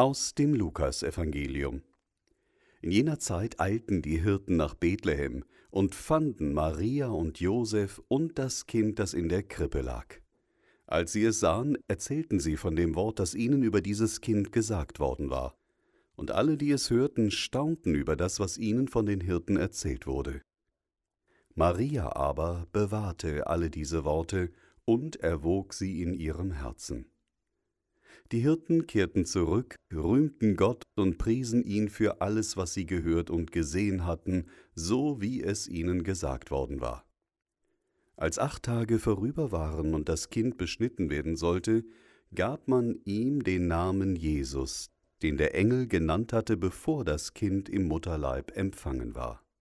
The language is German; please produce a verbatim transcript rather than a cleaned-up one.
Aus dem Lukasevangelium. In jener Zeit eilten die Hirten nach Bethlehem und fanden Maria und Josef und das Kind, das in der Krippe lag. Als sie es sahen, erzählten sie von dem Wort, das ihnen über dieses Kind gesagt worden war. Und alle, die es hörten, staunten über das, was ihnen von den Hirten erzählt wurde. Maria aber bewahrte alle diese Worte und erwog sie in ihrem Herzen. Die Hirten kehrten zurück, rühmten Gott und priesen ihn für alles, was sie gehört und gesehen hatten, so wie es ihnen gesagt worden war. Als acht Tage vorüber waren und das Kind beschnitten werden sollte, gab man ihm den Namen Jesus, den der Engel genannt hatte, bevor das Kind im Mutterleib empfangen war.